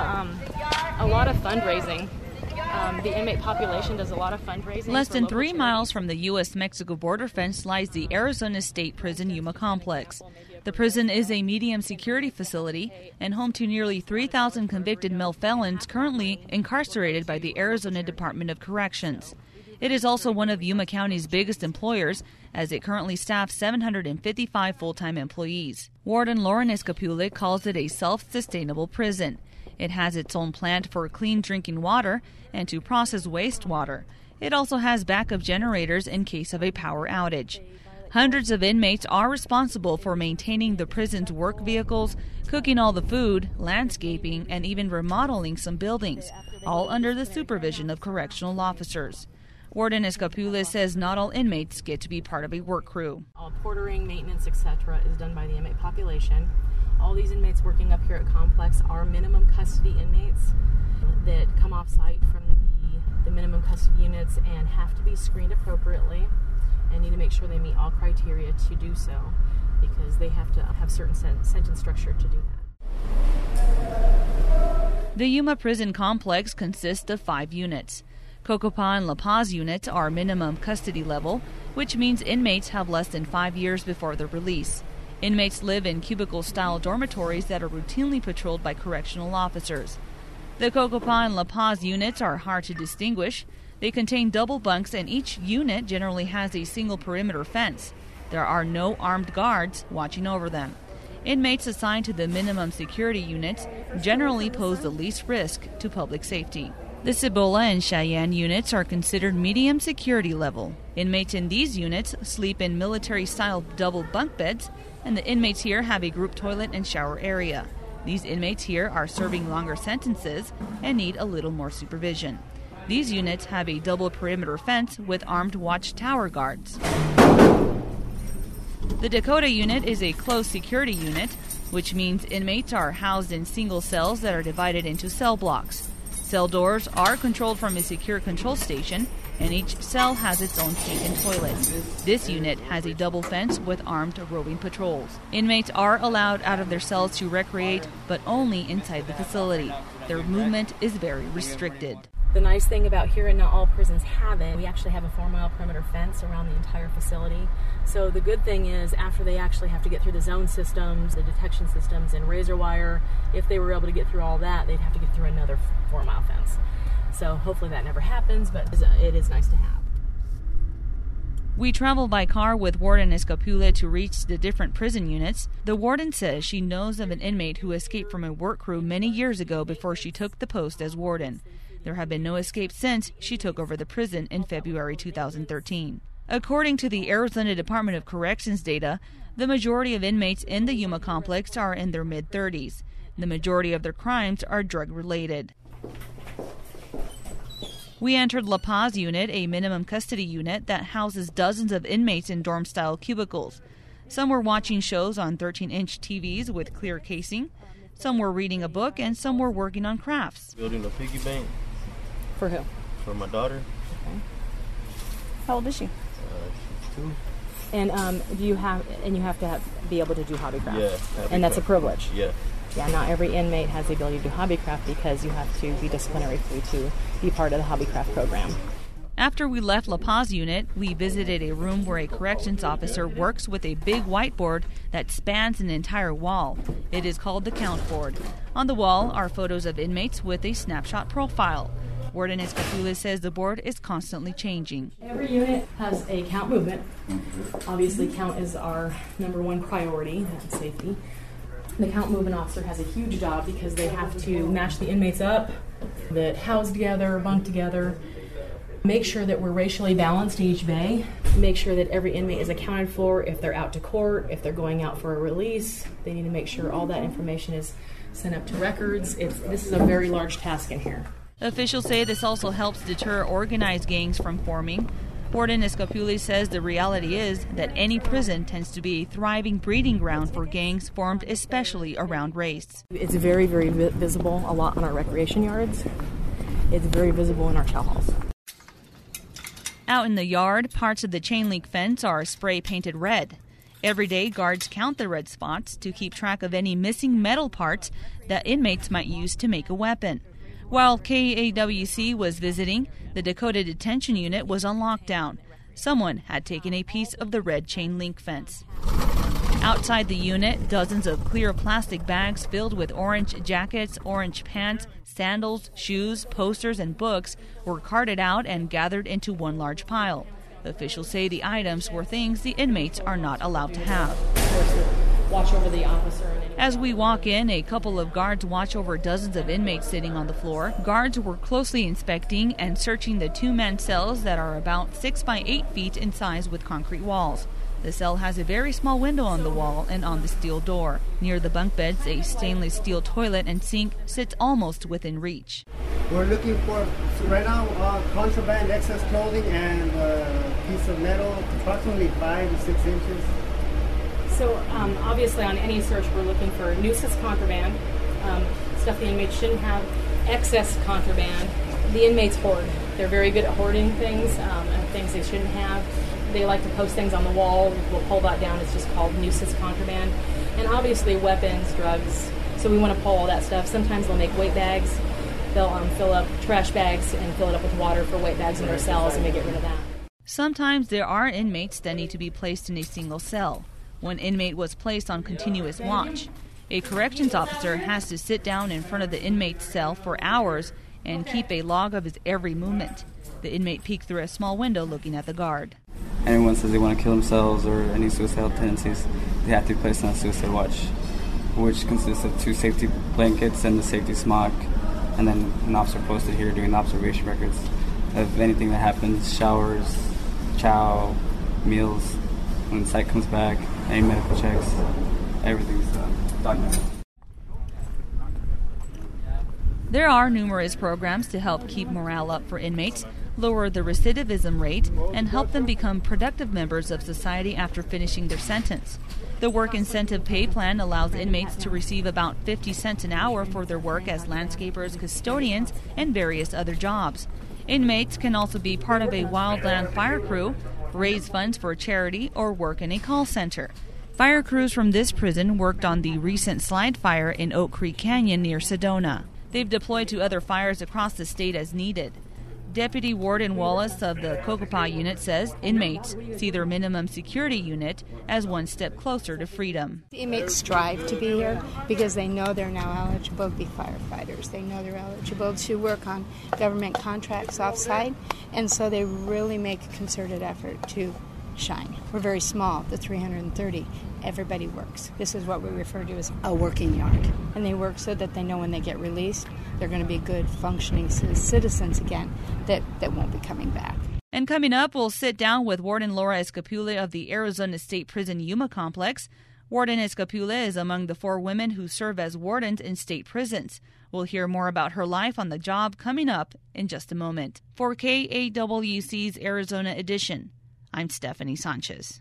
a lot of fundraising. The inmate population does a lot of fundraising. Less than 3 miles from the U.S.-Mexico border fence lies the Arizona State Prison Yuma Complex. The prison is a medium security facility and home to nearly 3,000 convicted male felons currently incarcerated by the Arizona Department of Corrections. It is also one of Yuma County's biggest employers, as it currently staffs 755 full-time employees. Warden Lauren Escapule calls it a self-sustainable prison. It has its own plant for clean drinking water and to process wastewater. It also has backup generators in case of a power outage. Hundreds of inmates are responsible for maintaining the prison's work vehicles, cooking all the food, landscaping, and even remodeling some buildings, all under the supervision of correctional officers. Warden Escapule says not all inmates get to be part of a work crew. All portering, maintenance, etc. is done by the inmate population. All these inmates working up here at Complex are minimum custody inmates that come off site from the minimum custody units and have to be screened appropriately and need to make sure they meet all criteria to do so, because they have to have certain sentence structure to do that. The Yuma Prison Complex consists of 5 units. Cocopah and La Paz units are minimum custody level, which means inmates have less than 5 years before their release. Inmates live in cubicle-style dormitories that are routinely patrolled by correctional officers. The Cocopah and La Paz units are hard to distinguish. They contain double bunks, and each unit generally has a single perimeter fence. There are no armed guards watching over them. Inmates assigned to the minimum security units generally pose the least risk to public safety. The Cibola and Cheyenne units are considered medium security level. Inmates in these units sleep in military-style double bunk beds, and the inmates here have a group toilet and shower area. These inmates here are serving longer sentences and need a little more supervision. These units have a double perimeter fence with armed watchtower guards. The Dakota unit is a closed security unit, which means inmates are housed in single cells that are divided into cell blocks. Cell doors are controlled from a secure control station, and each cell has its own sink and toilet. This unit has a double fence with armed roving patrols. Inmates are allowed out of their cells to recreate, but only inside the facility. Their movement is very restricted. The nice thing about here, and not all prisons have it, we actually have a 4-mile perimeter fence around the entire facility. So the good thing is, after they actually have to get through the zone systems, the detection systems, and razor wire, if they were able to get through all that, they'd have to get through another 4-mile fence. So hopefully that never happens, but it is nice to have. We travel by car with Warden Escapule to reach the different prison units. The warden says she knows of an inmate who escaped from a work crew many years ago before she took the post as warden. There have been no escapes since she took over the prison in February 2013. According to the Arizona Department of Corrections data, the majority of inmates in the Yuma complex are in their mid-30s. The majority of their crimes are drug-related. We entered La Paz unit, a minimum custody unit that houses dozens of inmates in dorm-style cubicles. Some were watching shows on 13-inch TVs with clear casing. Some were reading a book, and some were working on crafts. Building a piggy bank. For who? For my daughter. Okay. How old is she? She's 2. And you have to be able to do hobbycraft. Yeah. And that's a privilege. Yeah. Yeah, not every inmate has the ability to do hobbycraft because you have to be disciplinary free to be part of the hobbycraft program. After we left La Paz unit, we visited a room where a corrections officer works with a big whiteboard that spans an entire wall. It is called the count board. On the wall are photos of inmates with a snapshot profile. Warden Escapule says the board is constantly changing. Every unit has a count movement. Obviously, count is our number one priority, and safety. The count movement officer has a huge job because they have to match the inmates up, that house together, bunk together, make sure that we're racially balanced in each bay, make sure that every inmate is accounted for if they're out to court, if they're going out for a release. They need to make sure all that information is sent up to records. This is a very large task in here. Officials say this also helps deter organized gangs from forming. Warden Escapule says the reality is that any prison tends to be a thriving breeding ground for gangs formed especially around race. It's very, very visible a lot on our recreation yards. It's very visible in our chow halls. Out in the yard, parts of the chain link fence are spray painted red. Every day, guards count the red spots to keep track of any missing metal parts that inmates might use to make a weapon. While KAWC was visiting, the Dakota Detention Unit was on lockdown. Someone had taken a piece of the red chain link fence. Outside the unit, dozens of clear plastic bags filled with orange jackets, orange pants, sandals, shoes, posters, and books were carted out and gathered into one large pile. Officials say the items were things the inmates are not allowed to have. Watch over the officer. As we walk in, a couple of guards watch over dozens of inmates sitting on the floor. Guards were closely inspecting and searching the two-man cells that are about 6 by 8 feet in size with concrete walls. The cell has a very small window on the wall and on the steel door. Near the bunk beds, a stainless steel toilet and sink sits almost within reach. We're looking for, right now, contraband, excess clothing, and a piece of metal, approximately 5 to 6 inches. So obviously on any search we're looking for nuisance contraband, stuff the inmates shouldn't have, excess contraband. The inmates hoard. They're very good at hoarding things and things they shouldn't have. They like to post things on the wall. We'll pull that down. It's just called nuisance contraband. And obviously weapons, drugs. So we want to pull all that stuff. Sometimes they'll make weight bags. They'll fill up trash bags and fill it up with water for weight bags in their cells, and they get rid of that. Sometimes there are inmates that need to be placed in a single cell. One inmate was placed on continuous watch. A corrections officer has to sit down in front of the inmate's cell for hours and keep a log of his every movement. The inmate peeked through a small window looking at the guard. Anyone says they want to kill themselves or any suicidal tendencies, they have to be placed on a suicide watch, which consists of 2 safety blankets and the safety smock, and then an officer posted here doing observation records of anything that happens, showers, chow, meals, when the site comes back, any medical checks, everything's documented. There are numerous programs to help keep morale up for inmates, lower the recidivism rate, and help them become productive members of society after finishing their sentence. The Work Incentive Pay Plan allows inmates to receive about 50 cents an hour for their work as landscapers, custodians, and various other jobs. Inmates can also be part of a wildland fire crew, raise funds for charity, or work in a call center. Fire crews from this prison worked on the recent slide fire in Oak Creek Canyon near Sedona. They've deployed to other fires across the state as needed. Deputy Warden Wallace of the Cocopah unit says inmates see their minimum security unit as one step closer to freedom. The inmates strive to be here because they know they're now eligible to be firefighters. They know they're eligible to work on government contracts off-site, and so they really make a concerted effort to shine. We're very small, the 330. Everybody works. This is what we refer to as a working yard. And they work so that they know when they get released, they're going to be good, functioning citizens again that won't be coming back. And coming up, we'll sit down with Warden Laura Escapula of the Arizona State Prison Yuma Complex. Warden Escapula is among the 4 women who serve as wardens in state prisons. We'll hear more about her life on the job coming up in just a moment. For KAWC's Arizona edition, I'm Stephanie Sanchez.